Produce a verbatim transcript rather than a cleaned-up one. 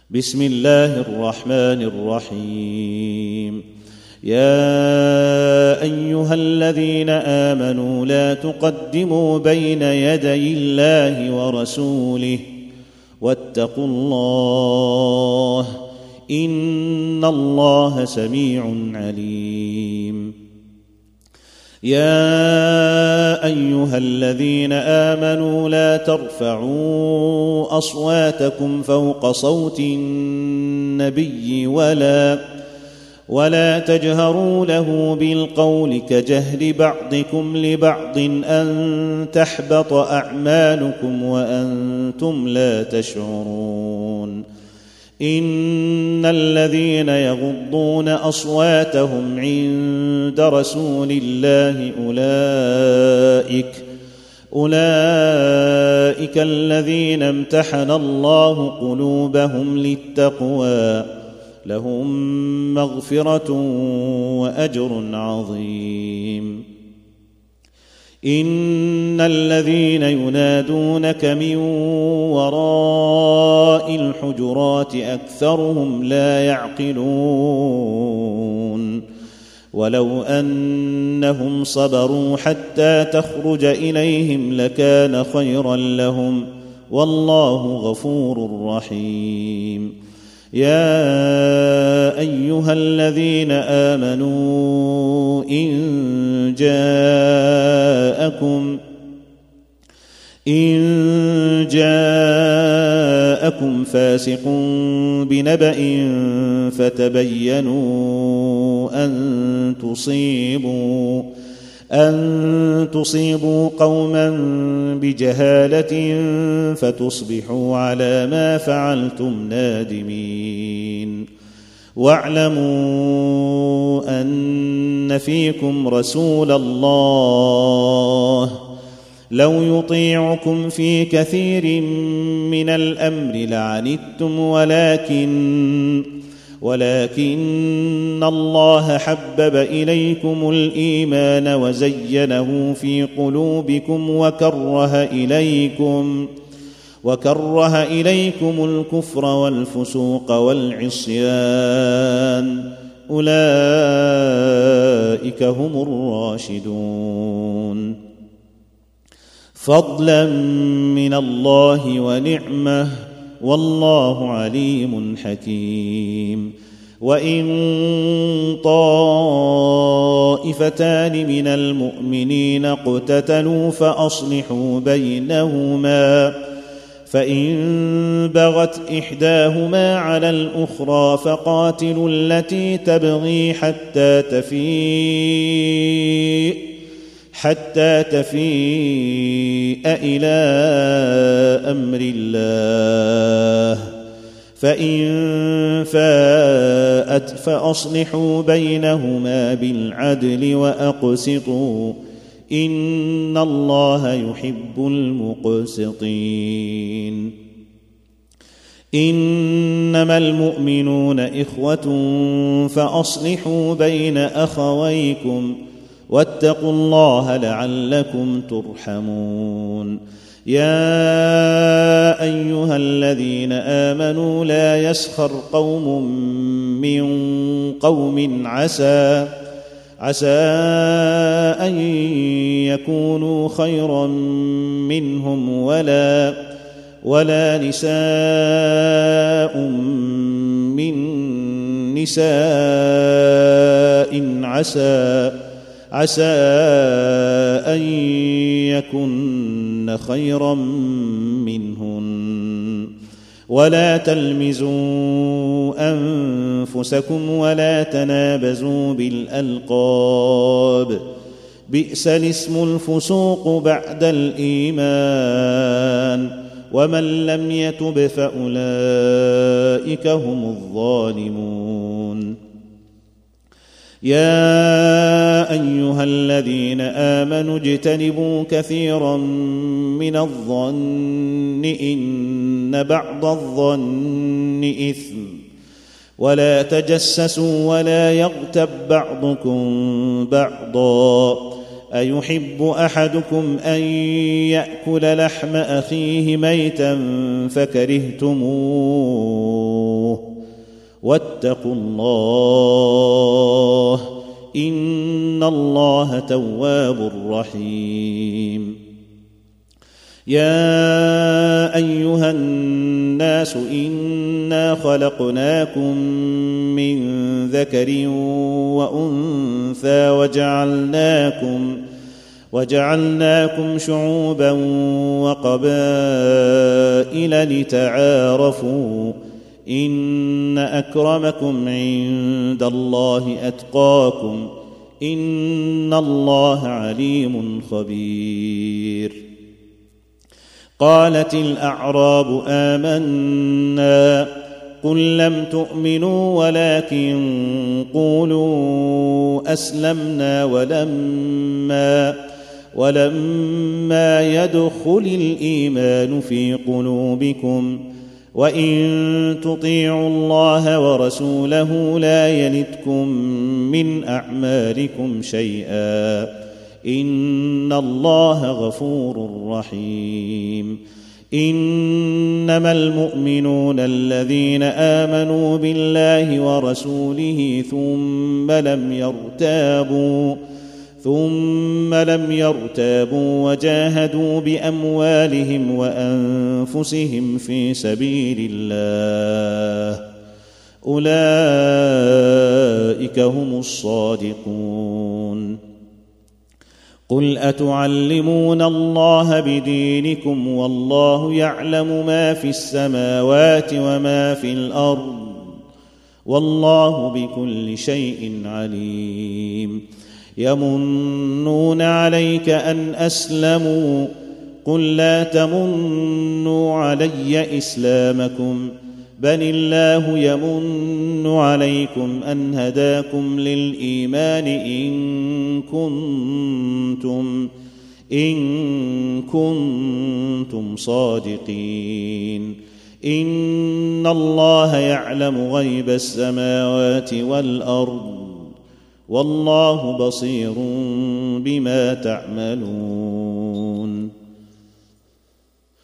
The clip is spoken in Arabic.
بسم الله الرحمن الرحيم. يا أيها الذين آمنوا لا تقدموا بين يدي الله ورسوله واتقوا الله إن الله سميع عليم. يا أيها الذين آمنوا لا ترفعوا أصواتكم فوق صوت النبي ولا ولا تجهروا له بالقول كجهر بعضكم لبعض أن تحبط أعمالكم وأنتم لا تشعرون. إن الذين يغضون أصواتهم عند رسول الله أولئك أولئك الذين امتحن الله قلوبهم للتقوى لهم مغفرة وأجر عظيم. إن الذين ينادونك من وراء الحجرات أكثرهم لا يعقلون. ولو أنهم صبروا حتى تخرج إليهم لكان خيرا لهم والله غفور رحيم. يا أيها الذين آمنوا إن جاءكم إن جاءكم فاسق بنبأ فتبينوا أن تصيبوا أن تصيبوا قوما بجهالة فتصبحوا على ما فعلتم نادمين. واعلموا أن فيكم رسول الله لو يطيعكم في كثير من الأمر لعنتم ولكن ولكن الله حبب إليكم الإيمان وزينه في قلوبكم وكره إليكم وكره إليكم الكفر والفسوق والعصيان أولئك هم الراشدون. فضلا من الله ونعمه والله عليم حكيم. وإن طائفتان من المؤمنين اقتتلوا فأصلحوا بينهما فإن بغت إحداهما على الأخرى فقاتلوا التي تبغي حتى تفيء حتى تفيء إلى أمر الله فإن فاءت فأصلحوا بينهما بالعدل وأقسطوا إن الله يحب المقسطين. إنما المؤمنون إخوة فأصلحوا بين أخويكم واتقوا الله لعلكم ترحمون. يا أيها الذين آمنوا لا يسخر قوم من قوم عسى عسى أن يكونوا خيرا منهم ولا ولا نساء من نساء عسى عسى أن يكن خيرا منهن. ولا تلمزوا أنفسكم ولا تنابزوا بالألقاب بئس الاسم الفسوق بعد الإيمان ومن لم يتب فأولئك هم الظالمون. يا أيها الذين آمنوا اجتنبوا كثيرا من الظن إن بعض الظن إثم ولا تجسسوا ولا يغتب بعضكم بعضا أيحب أحدكم أن يأكل لحم أخيه ميتا فكرهتموه واتقوا الله إن الله تواب رحيم. يا أيها الناس إنا خلقناكم من ذكر وأنثى وجعلناكم وجعلناكم شعوبا وقبائل لتعارفوا إن أكرمكم عند الله أتقاكم إن الله عليم خبير. قالت الأعراب آمنا قل لم تؤمنوا ولكن قولوا أسلمنا ولما ولما يدخل الإيمان في قلوبكم وإن تطيعوا الله ورسوله لا يلتكم من أعمالكم شيئا إن الله غفور رحيم. إنما المؤمنون الذين آمنوا بالله ورسوله ثم لم يرتابوا ثم لم يرتابوا وجاهدوا بأموالهم وأنفسهم في سبيل الله أولئك هم الصادقون. قل أتعلمون الله بدينكم والله يعلم ما في السماوات وما في الأرض والله بكل شيء عليم. يمنون عليك أن أسلموا قل لا تمنوا علي إسلامكم بل الله يمن عليكم أن هداكم للإيمان إن كنتم إن كنتم صادقين. إن الله يعلم غيب السماوات والأرض والله بصير بما تعملون.